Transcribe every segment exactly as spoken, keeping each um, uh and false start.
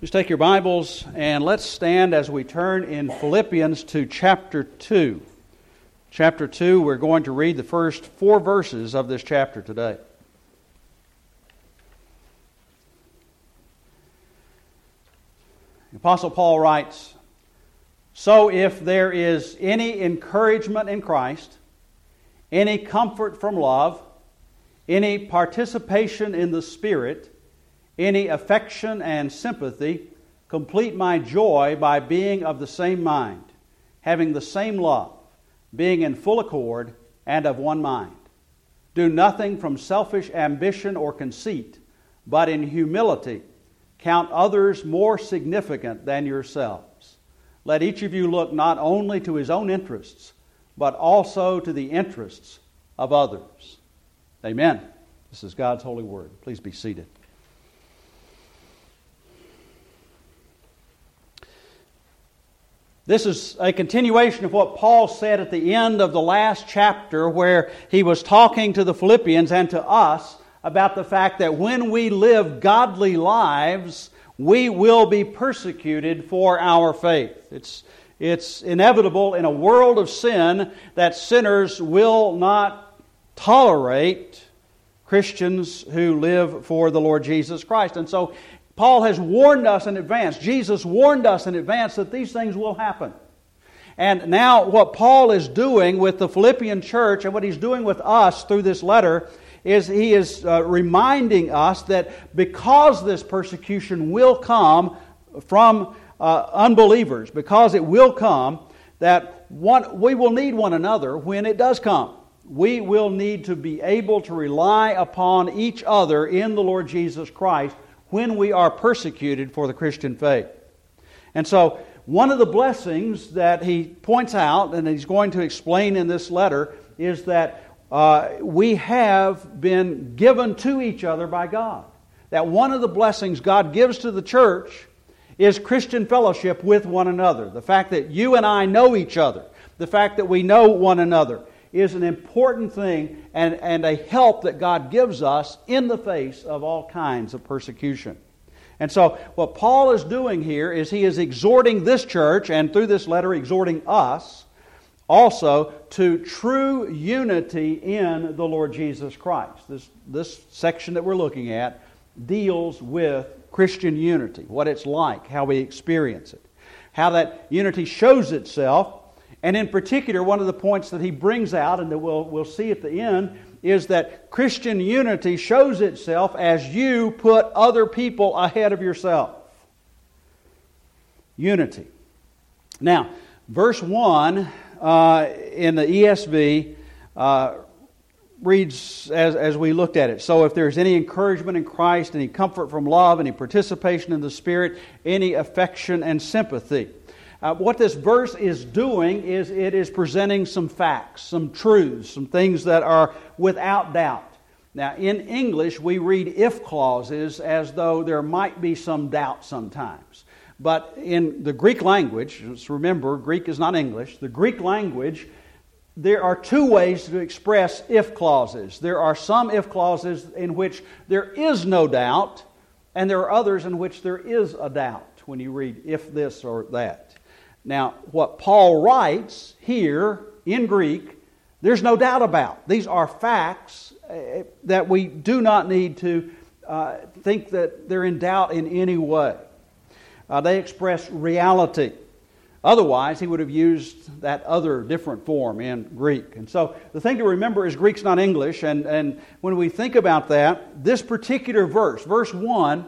Just take your Bibles and let's stand as we turn in Philippians to chapter two. Chapter two, we're going to read the first four verses of this chapter today. The Apostle Paul writes, "So if there is any encouragement in Christ, any comfort from love, any participation in the Spirit, any affection and sympathy, complete my joy by being of the same mind, having the same love, being in full accord and of one mind. Do nothing from selfish ambition or conceit, but in humility count others more significant than yourselves. Let each of you look not only to his own interests, but also to the interests of others." Amen. This is God's holy word. Please be seated. This is a continuation of what Paul said at the end of the last chapter, where he was talking to the Philippians and to us about the fact that when we live godly lives, we will be persecuted for our faith. It's, it's inevitable in a world of sin that sinners will not tolerate Christians who live for the Lord Jesus Christ. And so Paul has warned us in advance, Jesus warned us in advance that these things will happen. And now what Paul is doing with the Philippian church and what he's doing with us through this letter is he is uh, reminding us that because this persecution will come from uh, unbelievers, because it will come, that one, we will need one another when it does come. We will need to be able to rely upon each other in the Lord Jesus Christ when we are persecuted for the Christian faith. And so, one of the blessings that he points out, and he's going to explain in this letter, is that uh, we have been given to each other by God. That one of the blessings God gives to the church is Christian fellowship with one another. The fact that you and I know each other, the fact that we know one another, is an important thing and, and a help that God gives us in the face of all kinds of persecution. And so what Paul is doing here is he is exhorting this church, and through this letter exhorting us also to true unity in the Lord Jesus Christ. This, this section that we're looking at deals with Christian unity, what it's like, how we experience it, how that unity shows itself. And in particular, one of the points that he brings out, and that we'll, we'll see at the end, is that Christian unity shows itself as you put other people ahead of yourself. Unity. Now, verse one uh, in the E S V uh, reads as, as we looked at it. "So if there's any encouragement in Christ, any comfort from love, any participation in the Spirit, any affection and sympathy." Uh, what this verse is doing is it is presenting some facts, some truths, some things that are without doubt. Now, in English, we read if clauses as though there might be some doubt sometimes. But in the Greek language, just remember, Greek is not English. The Greek language, there are two ways to express if clauses. There are some if clauses in which there is no doubt, and there are others in which there is a doubt when you read if this or that. Now, what Paul writes here in Greek, there's no doubt about. These are facts uh, that we do not need to uh, think that they're in doubt in any way. Uh, they express reality. Otherwise, he would have used that other different form in Greek. And so the thing to remember is Greek's not English. And, and when we think about that, this particular verse, verse one,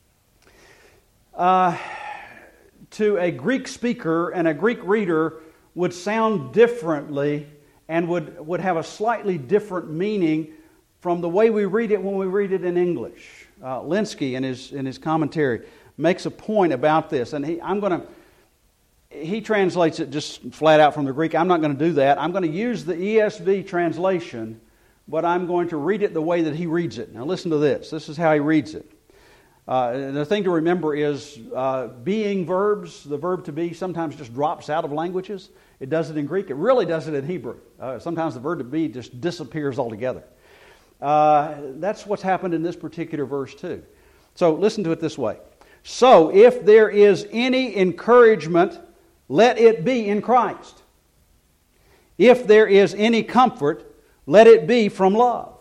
uh, to a Greek speaker and a Greek reader would sound differently and would, would have a slightly different meaning from the way we read it when we read it in English. Uh, Linsky, in his in his commentary, makes a point about this, and he I'm going to he translates it just flat out from the Greek. I'm not going to do that. I'm going to use the E S V translation, but I'm going to read it the way that he reads it. Now listen to this. This is how he reads it. Uh, the thing to remember is uh, being verbs, the verb to be sometimes just drops out of languages. It does it in Greek. It really does it in Hebrew. Uh, sometimes the verb to be just disappears altogether. Uh, that's what's happened in this particular verse too. So listen to it this way. So, if there is any encouragement, let it be in Christ. If there is any comfort, let it be from love.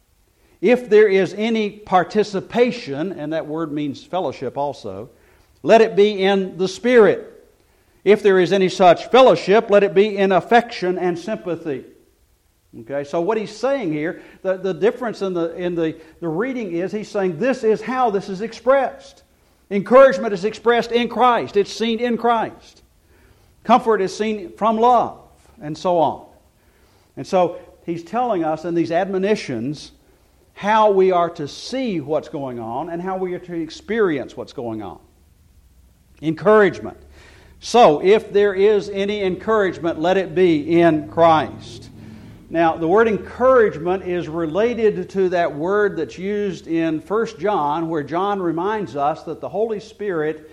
If there is any participation, and that word means fellowship also, let it be in the Spirit. If there is any such fellowship, let it be in affection and sympathy. Okay, so what he's saying here, the, the difference in the in the, the reading is he's saying this is how this is expressed. Encouragement is expressed in Christ. It's seen in Christ. Comfort is seen from love, and so on. And so he's telling us in these admonitions how we are to see what's going on and how we are to experience what's going on. Encouragement. So, if there is any encouragement, let it be in Christ. Now, the word encouragement is related to that word that's used in First John, where John reminds us that the Holy Spirit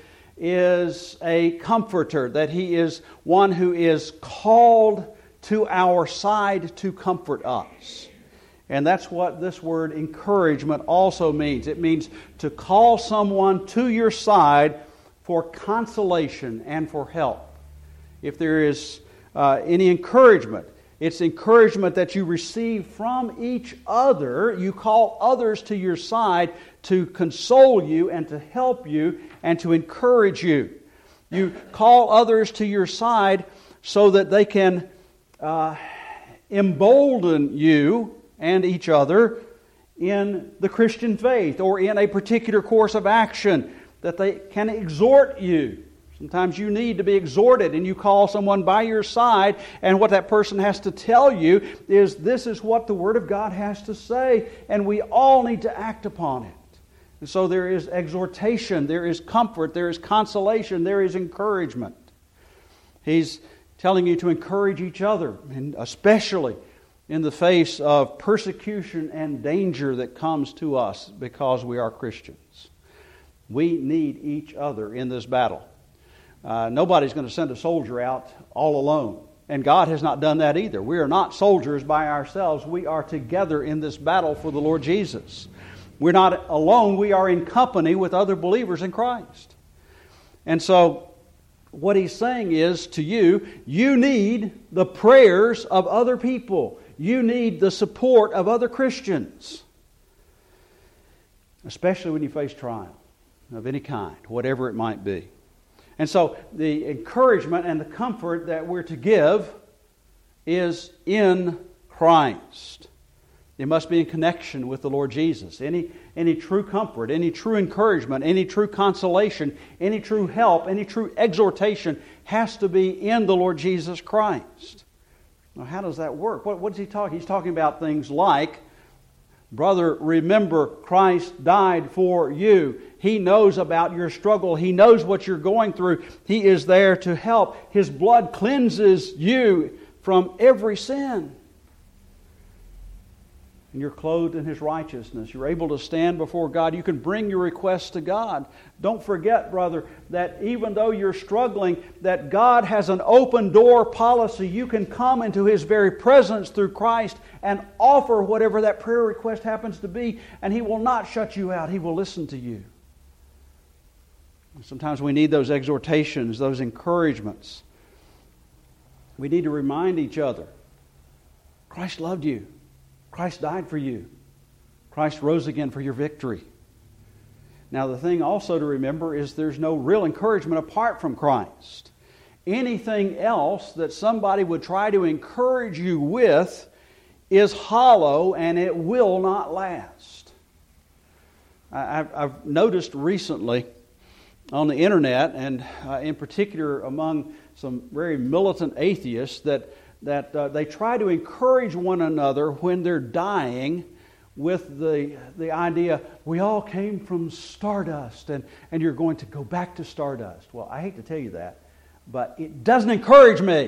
is a comforter, that He is one who is called to our side to comfort us. And that's what this word encouragement also means. It means to call someone to your side for consolation and for help. If there is uh, any encouragement, it's encouragement that you receive from each other. You call others to your side to console you and to help you and to encourage you. You call others to your side so that they can uh, embolden you and each other in the Christian faith or in a particular course of action, that they can exhort you. Sometimes you need to be exhorted, and you call someone by your side, and what that person has to tell you is this is what the Word of God has to say, and we all need to act upon it. And so there is exhortation, there is comfort, there is consolation, there is encouragement. He's telling you to encourage each other, and especially in the face of persecution and danger that comes to us because we are Christians. We need each other in this battle. Uh, nobody's going to send a soldier out all alone. And God has not done that either. We are not soldiers by ourselves. We are together in this battle for the Lord Jesus. We're not alone. We are in company with other believers in Christ. And so what he's saying is to you, you need the prayers of other people. You need the support of other Christians. Especially when you face trial of any kind, whatever it might be. And so the encouragement and the comfort that we're to give is in Christ. It must be in connection with the Lord Jesus. Any, any true comfort, any true encouragement, any true consolation, any true help, any true exhortation has to be in the Lord Jesus Christ. Now, how does that work? What, what is he talking? He's talking about things like, brother, remember Christ died for you. He knows about your struggle. He knows what you're going through. He is there to help. His blood cleanses you from every sin. And you're clothed in His righteousness. You're able to stand before God. You can bring your requests to God. Don't forget, brother, that even though you're struggling, that God has an open door policy. You can come into His very presence through Christ and offer whatever that prayer request happens to be, and He will not shut you out. He will listen to you. Sometimes we need those exhortations, those encouragements. We need to remind each other, Christ loved you. Christ died for you. Christ rose again for your victory. Now, the thing also to remember is there's no real encouragement apart from Christ. Anything else that somebody would try to encourage you with is hollow and it will not last. I've, I've noticed recently on the internet, and uh, in particular among some very militant atheists, that that uh, they try to encourage one another when they're dying with the the idea, we all came from stardust and, and you're going to go back to stardust. Well, I hate to tell you that, but it doesn't encourage me.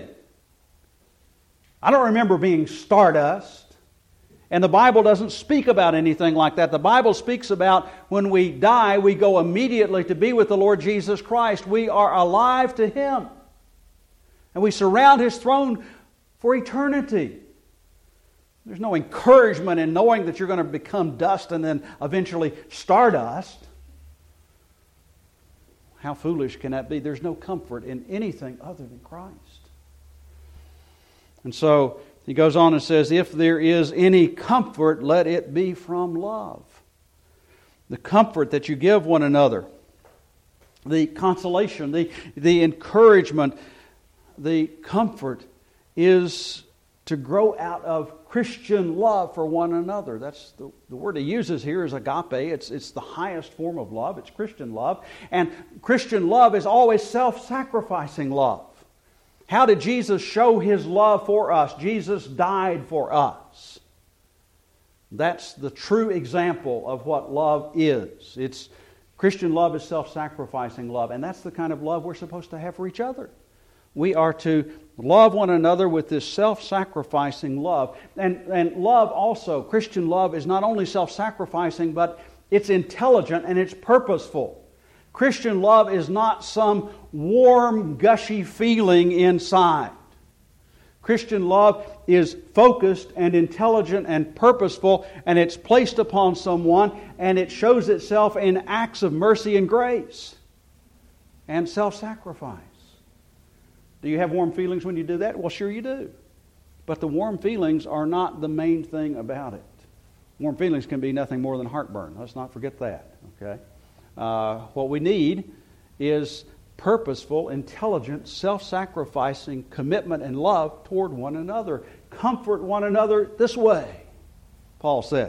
I don't remember being stardust. And the Bible doesn't speak about anything like that. The Bible speaks about when we die, we go immediately to be with the Lord Jesus Christ. We are alive to Him. And we surround His throne for eternity. There's no encouragement in knowing that you're going to become dust and then eventually stardust. How foolish can that be? There's no comfort in anything other than Christ. And so he goes on and says, if there is any comfort, let it be from love. The comfort that you give one another, the consolation, the, the encouragement, the comfort is to grow out of Christian love for one another. That's the, the word he uses here is agape. It's, it's the highest form of love. It's Christian love. And Christian love is always self-sacrificing love. How did Jesus show His love for us? Jesus died for us. That's the true example of what love is. It's Christian love is self-sacrificing love, and that's the kind of love we're supposed to have for each other. We are to love one another with this self-sacrificing love. And, and love also, Christian love is not only self-sacrificing, but it's intelligent and it's purposeful. Christian love is not some warm, gushy feeling inside. Christian love is focused and intelligent and purposeful, and it's placed upon someone, and it shows itself in acts of mercy and grace and self-sacrifice. Do you have warm feelings when you do that? Well, sure you do. But the warm feelings are not the main thing about it. Warm feelings can be nothing more than heartburn. Let's not forget that, okay? Uh, what we need is purposeful, intelligent, self-sacrificing commitment and love toward one another. Comfort one another this way, Paul says.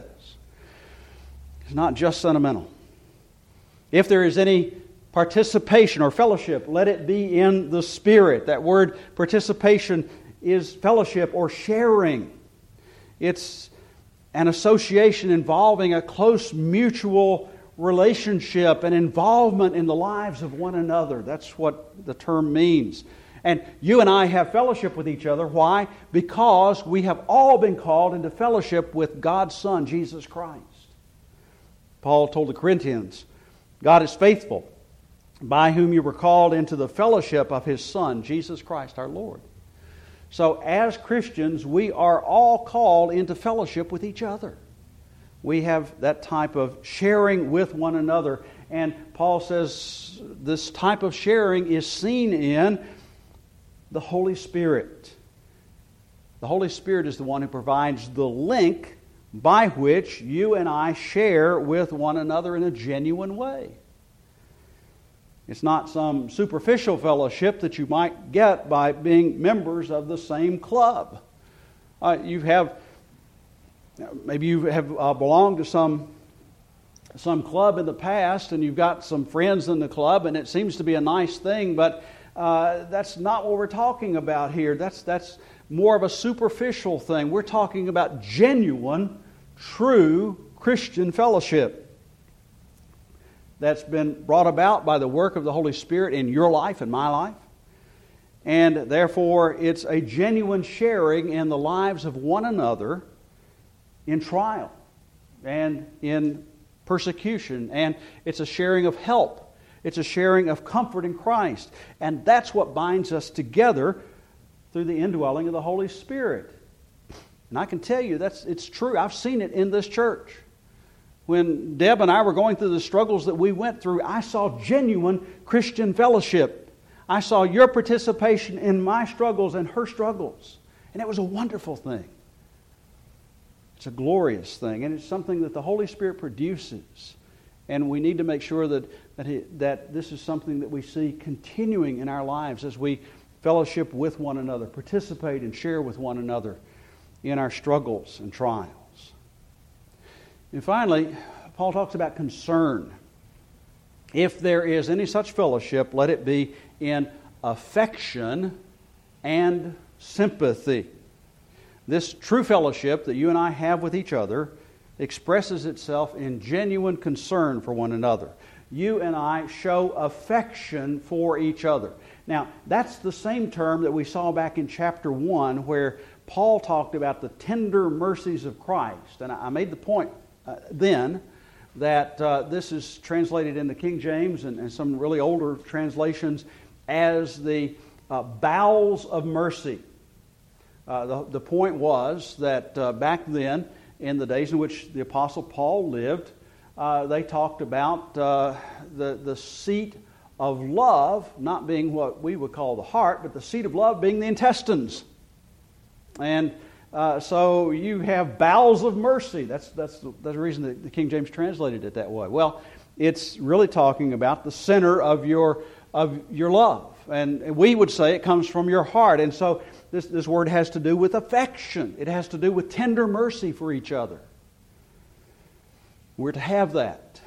It's not just sentimental. If there is any participation or fellowship, let it be in the Spirit. That word participation is fellowship or sharing. It's an association involving a close mutual relationship and involvement in the lives of one another. That's what the term means. And you and I have fellowship with each other. Why? Because we have all been called into fellowship with God's Son, Jesus Christ. Paul told the Corinthians, God is faithful, by whom you were called into the fellowship of His Son, Jesus Christ our Lord. So as Christians, we are all called into fellowship with each other. We have that type of sharing with one another. And Paul says this type of sharing is seen in the Holy Spirit. The Holy Spirit is the one who provides the link by which you and I share with one another in a genuine way. It's not some superficial fellowship that you might get by being members of the same club. Uh, you have... Maybe you have uh, belonged to some some club in the past, and you've got some friends in the club, and it seems to be a nice thing, but uh, that's not what we're talking about here. That's that's more of a superficial thing. We're talking about genuine, true Christian fellowship that's been brought about by the work of the Holy Spirit in your life and my life. And therefore, it's a genuine sharing in the lives of one another in trial and in persecution, and it's a sharing of help. It's a sharing of comfort in Christ, and that's what binds us together through the indwelling of the Holy Spirit. And I can tell you that's it's true. I've seen it in this church. When Deb and I were going through the struggles that we went through, I saw genuine Christian fellowship. I saw your participation in my struggles and her struggles, and it was a wonderful thing. It's a glorious thing, and it's something that the Holy Spirit produces. And we need to make sure that that, he, that this is something that we see continuing in our lives as we fellowship with one another, participate and share with one another in our struggles and trials. And finally, Paul talks about concern. If there is any such fellowship, let it be in affection and sympathy. This true fellowship that you and I have with each other expresses itself in genuine concern for one another. You and I show affection for each other. Now, that's the same term that we saw back in chapter one where Paul talked about the tender mercies of Christ. And I made the point uh, then that uh, this is translated in the King James and, and some really older translations as the uh, bowels of mercy. Uh, the, the point was that uh, back then, in the days in which the Apostle Paul lived, uh, they talked about uh, the, the seat of love not being what we would call the heart, but the seat of love being the intestines. And uh, so you have bowels of mercy. That's, that's, the, that's the reason that the King James translated it that way. Well, it's really talking about the center of your, of your love. And we would say it comes from your heart. And so this, this word has to do with affection. It has to do with tender mercy for each other. We're to have that.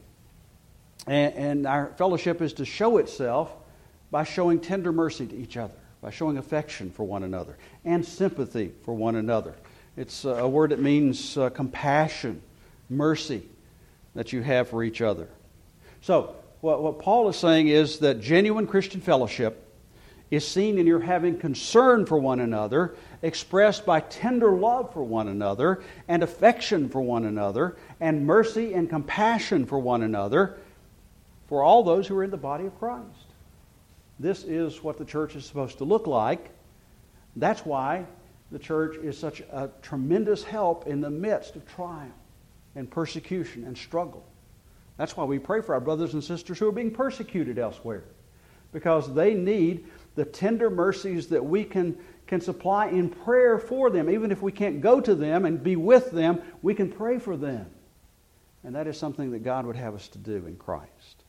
And, and our fellowship is to show itself by showing tender mercy to each other, by showing affection for one another, and sympathy for one another. It's a word that means uh, compassion, mercy that you have for each other. So, what, what Paul is saying is that genuine Christian fellowship is seen in your having concern for one another, expressed by tender love for one another, and affection for one another, and mercy and compassion for one another, for all those who are in the body of Christ. This is what the church is supposed to look like. That's why the church is such a tremendous help in the midst of trial and persecution and struggle. That's why we pray for our brothers and sisters who are being persecuted elsewhere, because they need the tender mercies that we can, can supply in prayer for them. Even if we can't go to them and be with them, we can pray for them. And that is something that God would have us to do in Christ.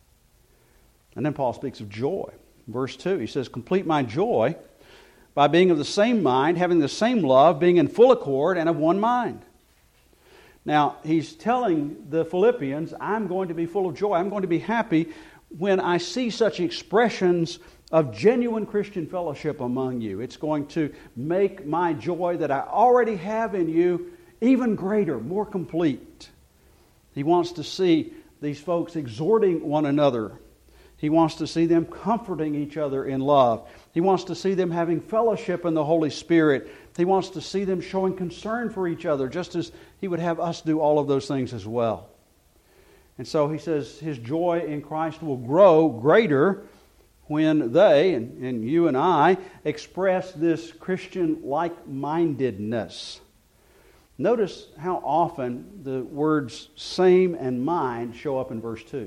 And then Paul speaks of joy. Verse two, he says, complete my joy by being of the same mind, having the same love, being in full accord and of one mind. Now, he's telling the Philippians, I'm going to be full of joy. I'm going to be happy when I see such expressions of genuine Christian fellowship among you. It's going to make my joy that I already have in you even greater, more complete. He wants to see these folks exhorting one another. He wants to see them comforting each other in love. He wants to see them having fellowship in the Holy Spirit. He wants to see them showing concern for each other, just as He would have us do all of those things as well. And so he says his joy in Christ will grow greater when they, and, and you and I, express this Christian like-mindedness. Notice how often the words same and mind show up in verse two.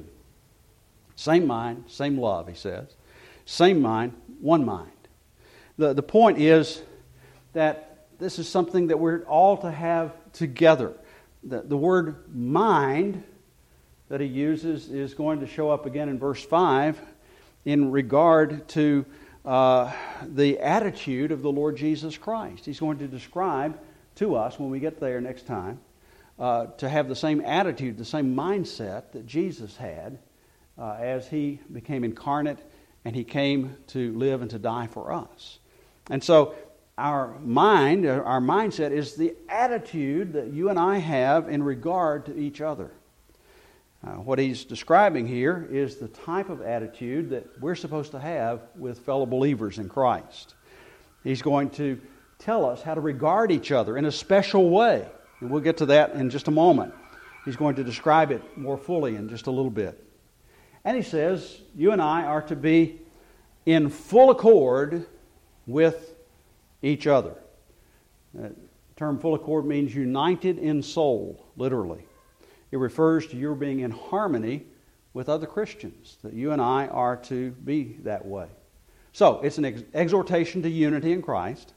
Same mind, same love, he says. Same mind, one mind. The, the point is that this is something that we're all to have together. The, the word mind that he uses is going to show up again in verse five in regard to uh, the attitude of the Lord Jesus Christ. He's going to describe to us when we get there next time uh, to have the same attitude, the same mindset that Jesus had uh, as He became incarnate and He came to live and to die for us. And so our mind, our mindset is the attitude that you and I have in regard to each other. Uh, what he's describing here is the type of attitude that we're supposed to have with fellow believers in Christ. He's going to tell us how to regard each other in a special way. And we'll get to that in just a moment. He's going to describe it more fully in just a little bit. And he says, you and I are to be in full accord with each other. The term full accord means united in soul, literally. It refers to your being in harmony with other Christians, that you and I are to be that way. So, it's an ex- exhortation to unity in Christ.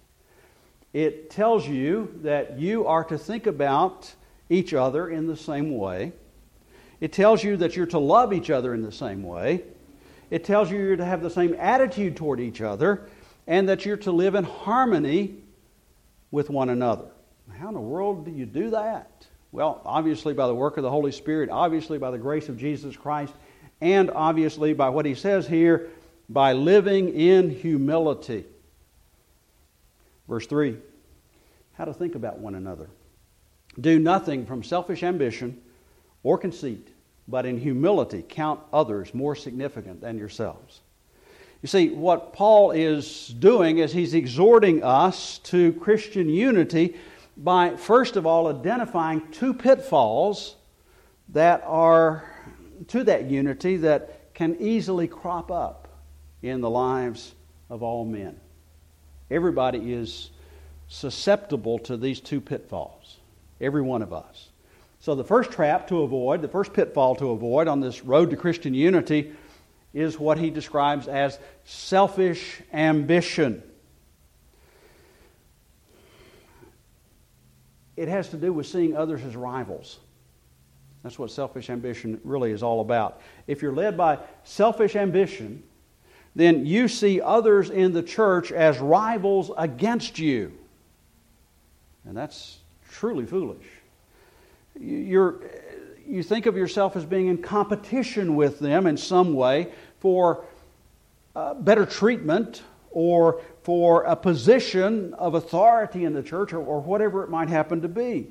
It tells you that you are to think about each other in the same way. It tells you that you're to love each other in the same way. It tells you you're to have the same attitude toward each other, and that you're to live in harmony with one another. How in the world do you do that? Well, obviously by the work of the Holy Spirit, obviously by the grace of Jesus Christ, and obviously by what he says here, by living in humility. Verse three, how to think about one another. Do nothing from selfish ambition or conceit, but in humility count others more significant than yourselves. You see, what Paul is doing is he's exhorting us to Christian unity by, first of all, identifying two pitfalls that are to that unity that can easily crop up in the lives of all men. Everybody is susceptible to these two pitfalls, every one of us. So the first trap to avoid, the first pitfall to avoid on this road to Christian unity is what he describes as selfish ambition. It has to do with seeing others as rivals. That's what selfish ambition really is all about. If you're led by selfish ambition, then you see others in the church as rivals against you. And that's truly foolish. You're, you think of yourself as being in competition with them in some way for uh, better treatment or for a position of authority in the church, or, or whatever it might happen to be.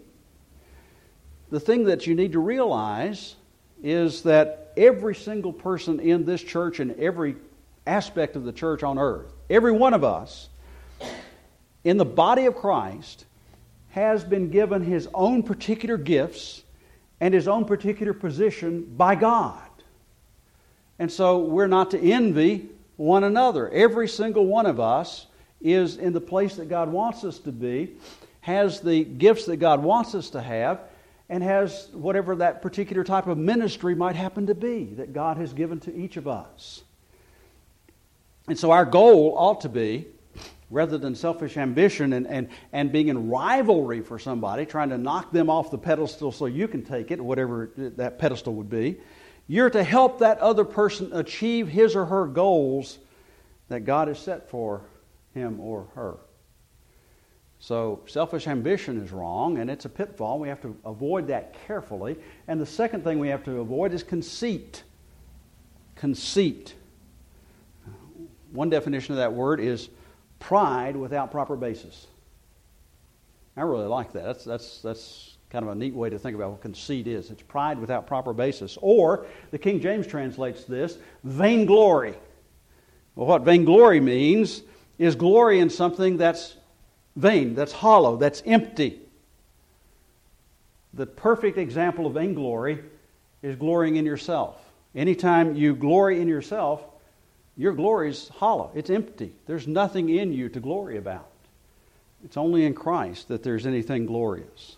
The thing that you need to realize is that every single person in this church and every aspect of the church on earth, every one of us in the body of Christ has been given his own particular gifts and his own particular position by God. And so we're not to envy one another. Every single one of us is in the place that God wants us to be, has the gifts that God wants us to have, and has whatever that particular type of ministry might happen to be that God has given to each of us. And so our goal ought to be, rather than selfish ambition and, and, and being in rivalry for somebody, trying to knock them off the pedestal so you can take it, whatever that pedestal would be, you're to help that other person achieve his or her goals that God has set for him or her. So selfish ambition is wrong, and it's a pitfall. We have to avoid that carefully. And the second thing we have to avoid is conceit. Conceit. One definition of that word is pride without proper basis. I really like that. That's, that's, that's kind of a neat way to think about what conceit is. It's pride without proper basis. Or, the King James translates this, vainglory. Well, what vainglory means is glory in something that's vain, that's hollow, that's empty. The perfect example of vainglory is glorying in yourself. Anytime you glory in yourself, your glory is hollow. It's empty. There's nothing in you to glory about. It's only in Christ that there's anything glorious.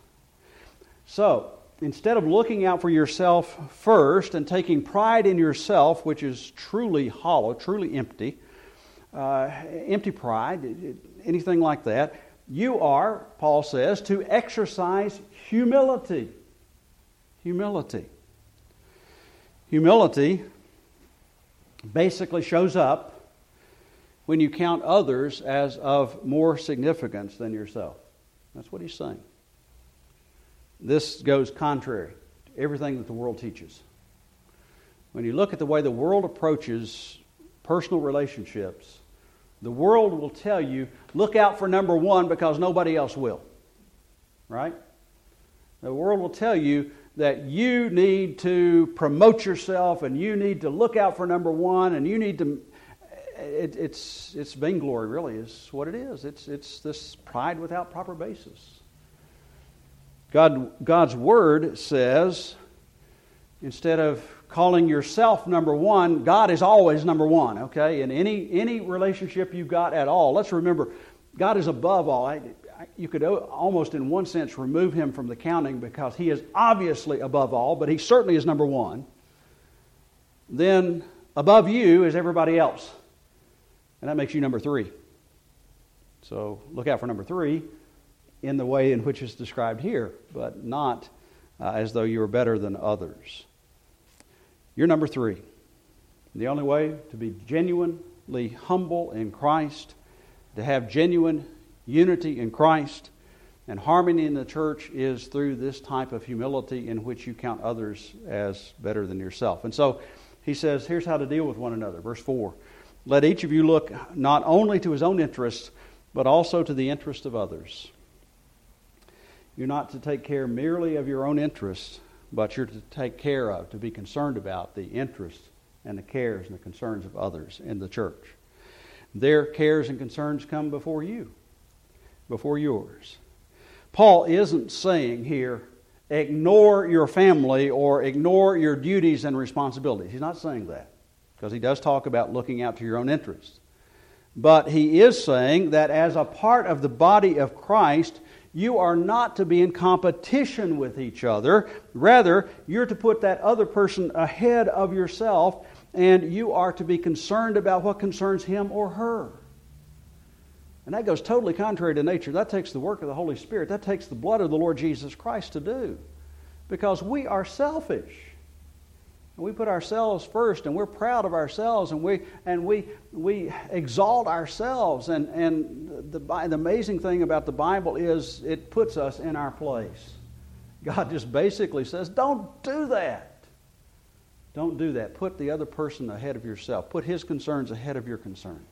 So, instead of looking out for yourself first and taking pride in yourself, which is truly hollow, truly empty, uh, empty pride, anything like that, you are, Paul says, to exercise humility. Humility. Humility basically shows up when you count others as of more significance than yourself. That's what he's saying. This goes contrary to everything that the world teaches. When you look at the way the world approaches personal relationships, the world will tell you, look out for number one because nobody else will. Right? The world will tell you that you need to promote yourself and you need to look out for number one and you need to... It, it's it's vainglory, really, is what it is. It's, it's this pride without proper basis. God, God's Word says, instead of calling yourself number one, God is always number one, okay? In any any relationship you've got at all, let's remember, God is above all. I, I, you could almost in one sense remove Him from the counting because He is obviously above all, but He certainly is number one. Then above you is everybody else, and that makes you number three. So look out for number three in the way in which it's described here, but not uh, as though you are better than others. You're number three. The only way to be genuinely humble in Christ, to have genuine unity in Christ and harmony in the church is through this type of humility in which you count others as better than yourself. And so he says, here's how to deal with one another. Verse four, let each of you look not only to his own interests, but also to the interest of others. You're not to take care merely of your own interests, but you're to take care of, to be concerned about the interests and the cares and the concerns of others in the church. Their cares and concerns come before you, before yours. Paul isn't saying here, ignore your family or ignore your duties and responsibilities. He's not saying that, because he does talk about looking out to your own interests. But he is saying that as a part of the body of Christ, you are not to be in competition with each other. Rather, you're to put that other person ahead of yourself and you are to be concerned about what concerns him or her. And that goes totally contrary to nature. That takes the work of the Holy Spirit. That takes the blood of the Lord Jesus Christ to do. Because we are selfish. We put ourselves first, and we're proud of ourselves, and we and we we exalt ourselves. And and the the amazing thing about the Bible is it puts us in our place. God just basically says, "Don't do that. Don't do that. Put the other person ahead of yourself. Put his concerns ahead of your concerns."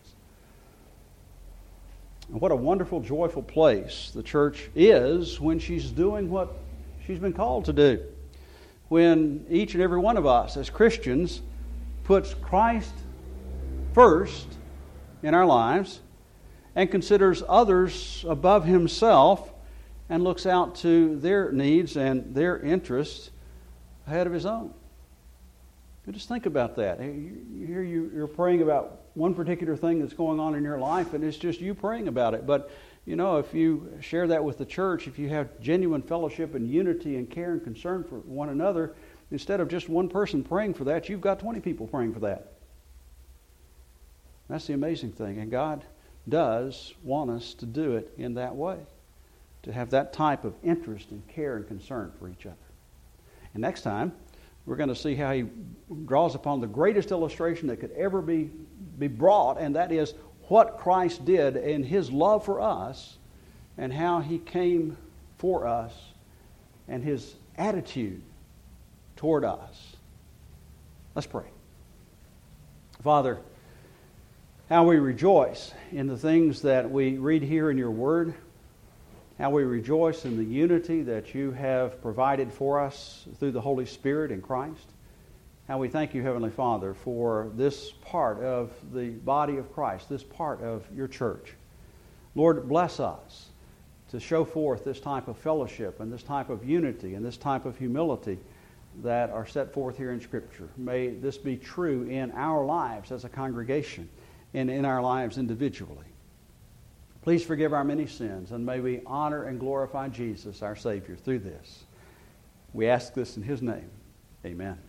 And what a wonderful, joyful place the church is when she's doing what she's been called to do. When each and every one of us as Christians puts Christ first in our lives and considers others above himself and looks out to their needs and their interests ahead of his own. You just think about that. Here you're praying about one particular thing that's going on in your life, and it's just you praying about it. But you know, if you share that with the church, if you have genuine fellowship and unity and care and concern for one another, instead of just one person praying for that, you've got twenty people praying for that. That's the amazing thing. And God does want us to do it in that way, to have that type of interest and care and concern for each other. And next time, we're going to see how he draws upon the greatest illustration that could ever be, be brought, and that is what Christ did in his love for us and how he came for us and his attitude toward us. Let's pray. Father, how we rejoice in the things that we read here in your word, how we rejoice in the unity that you have provided for us through the Holy Spirit in Christ. How we thank you, Heavenly Father, for this part of the body of Christ, this part of your church. Lord, bless us to show forth this type of fellowship and this type of unity and this type of humility that are set forth here in Scripture. May this be true in our lives as a congregation and in our lives individually. Please forgive our many sins, and may we honor and glorify Jesus, our Savior, through this. We ask this in his name. Amen.